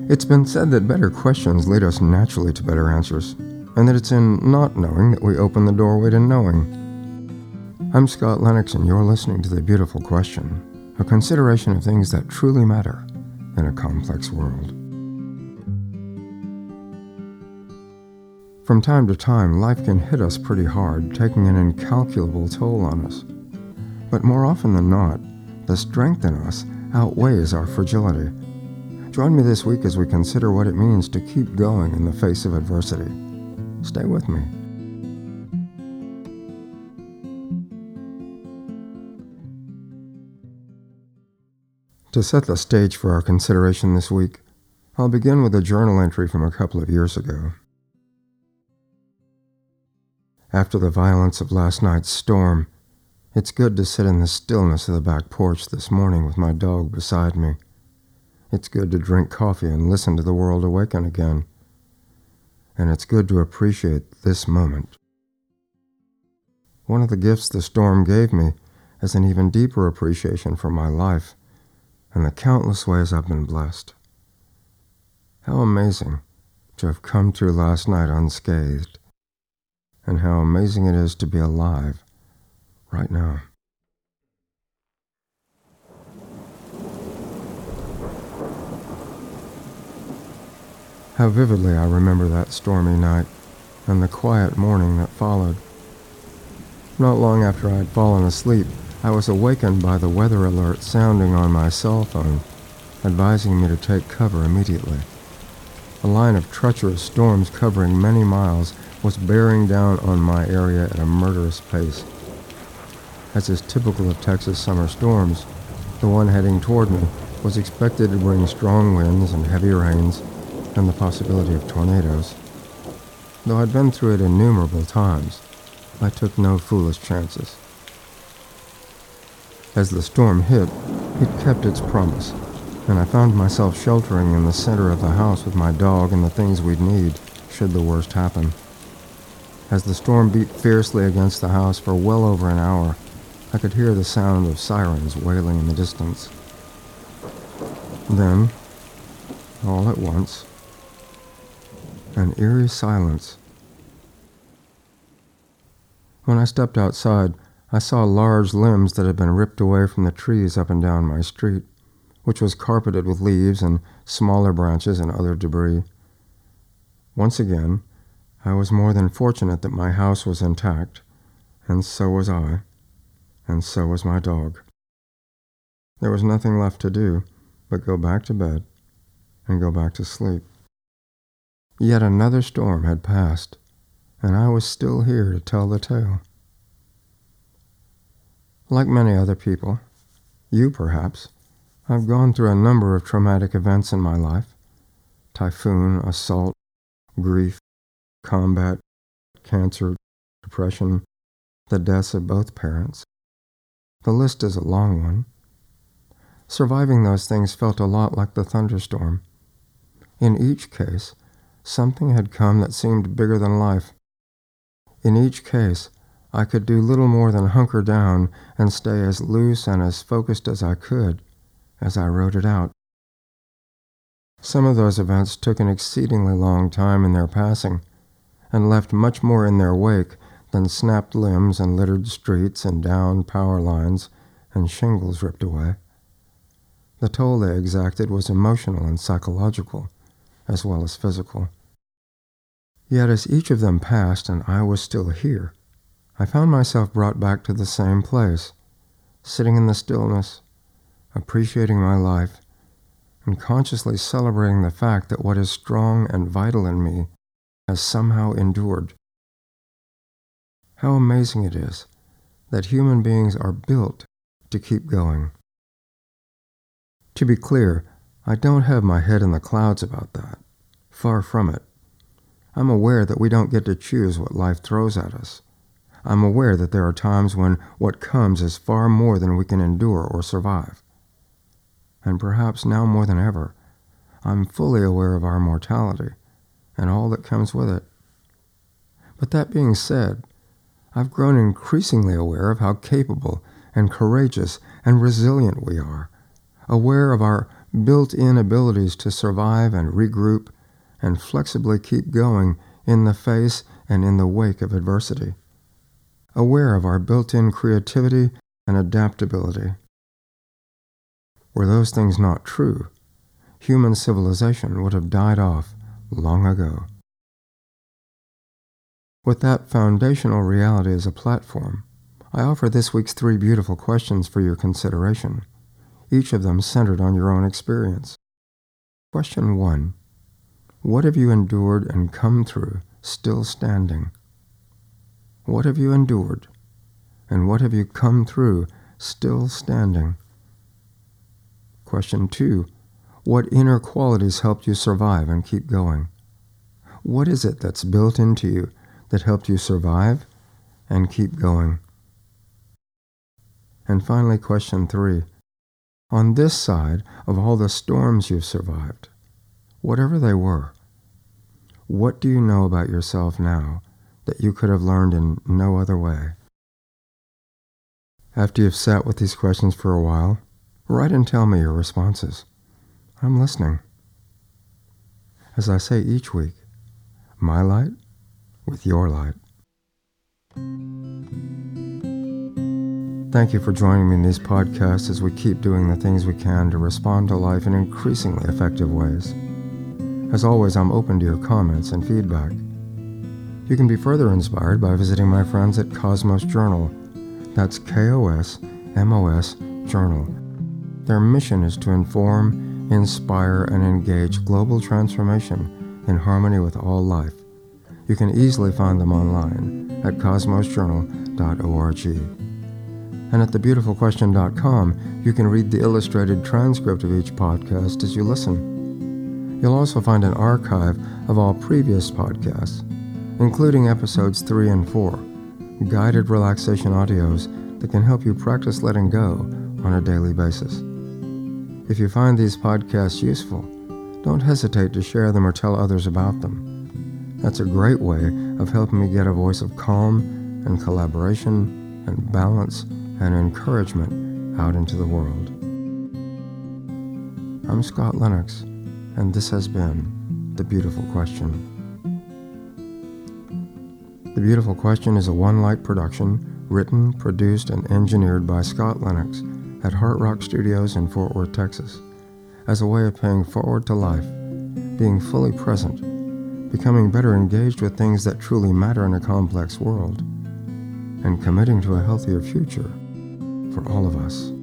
It's been said that better questions lead us naturally to better answers, and that it's in not knowing that we open the doorway to knowing. I'm Scott Lennox, and you're listening to The Beautiful Question, a consideration of things that truly matter in a complex world. From time to time, life can hit us pretty hard, taking an incalculable toll on us. But more often than not, the strength in us outweighs our fragility. Join me this week as we consider what it means to keep going in the face of adversity. Stay with me. To set the stage for our consideration this week, I'll begin with a journal entry from a couple of years ago. After the violence of last night's storm, it's good to sit in the stillness of the back porch this morning with my dog beside me. It's good to drink coffee and listen to the world awaken again. And it's good to appreciate this moment. One of the gifts the storm gave me is an even deeper appreciation for my life and the countless ways I've been blessed. How amazing to have come through last night unscathed, and how amazing it is to be alive right now. How vividly I remember that stormy night and the quiet morning that followed. Not long after I had fallen asleep, I was awakened by the weather alert sounding on my cell phone, advising me to take cover immediately. A line of treacherous storms covering many miles was bearing down on my area at a murderous pace. As is typical of Texas summer storms, the one heading toward me was expected to bring strong winds and heavy rains and the possibility of tornadoes. Though I'd been through it innumerable times, I took no foolish chances. As the storm hit, it kept its promise, and I found myself sheltering in the center of the house with my dog and the things we'd need should the worst happen. As the storm beat fiercely against the house for well over an hour, I could hear the sound of sirens wailing in the distance. Then, all at once, an eerie silence. When I stepped outside, I saw large limbs that had been ripped away from the trees up and down my street, which was carpeted with leaves and smaller branches and other debris. Once again, I was more than fortunate that my house was intact, and so was I, and so was my dog. There was nothing left to do but go back to bed and go back to sleep. Yet another storm had passed, and I was still here to tell the tale. Like many other people, you perhaps, I've gone through a number of traumatic events in my life: typhoon, assault, grief, combat, cancer, depression, the deaths of both parents. The list is a long one. Surviving those things felt a lot like the thunderstorm. In each case, something had come that seemed bigger than life. In each case, I could do little more than hunker down and stay as loose and as focused as I could as I rode it out. Some of those events took an exceedingly long time in their passing and left much more in their wake than snapped limbs and littered streets and downed power lines and shingles ripped away. The toll they exacted was emotional and psychological, as well as physical. Yet as each of them passed and I was still here, I found myself brought back to the same place, sitting in the stillness, appreciating my life, and consciously celebrating the fact that what is strong and vital in me has somehow endured. How amazing it is that human beings are built to keep going. To be clear, I don't have my head in the clouds about that. Far from it. I'm aware that we don't get to choose what life throws at us. I'm aware that there are times when what comes is far more than we can endure or survive. And perhaps now more than ever, I'm fully aware of our mortality and all that comes with it. But that being said, I've grown increasingly aware of how capable and courageous and resilient we are, aware of our built-in abilities to survive and regroup and flexibly keep going in the face and in the wake of adversity. Aware of our built-in creativity and adaptability. Were those things not true, human civilization would have died off long ago. With that foundational reality as a platform, I offer this week's 3 beautiful questions for your consideration, each of them centered on your own experience. Question 1. What have you endured and come through still standing? What have you endured, and what have you come through still standing? Question 2. What inner qualities helped you survive and keep going? What is it that's built into you that helped you survive and keep going? And finally, question 3. On this side of all the storms you've survived, whatever they were, what do you know about yourself now that you could have learned in no other way? After you've sat with these questions for a while, write and tell me your responses. I'm listening. As I say each week, my light with your light. Thank you for joining me in these podcasts as we keep doing the things we can to respond to life in increasingly effective ways. As always, I'm open to your comments and feedback. You can be further inspired by visiting my friends at Cosmos Journal. That's KOSMOS Journal. Their mission is to inform, inspire, and engage global transformation in harmony with all life. You can easily find them online at cosmosjournal.org. And at thebeautifulquestion.com, you can read the illustrated transcript of each podcast as you listen. You'll also find an archive of all previous podcasts, including episodes 3 and 4, guided relaxation audios that can help you practice letting go on a daily basis. If you find these podcasts useful, don't hesitate to share them or tell others about them. That's a great way of helping me get a voice of calm and collaboration and balance and encouragement out into the world. I'm Scott Lennox, and this has been The Beautiful Question. The Beautiful Question is a One Light production, written, produced, and engineered by Scott Lennox at Heart Rock Studios in Fort Worth, Texas, as a way of paying forward to life, being fully present, becoming better engaged with things that truly matter in a complex world, and committing to a healthier future for all of us.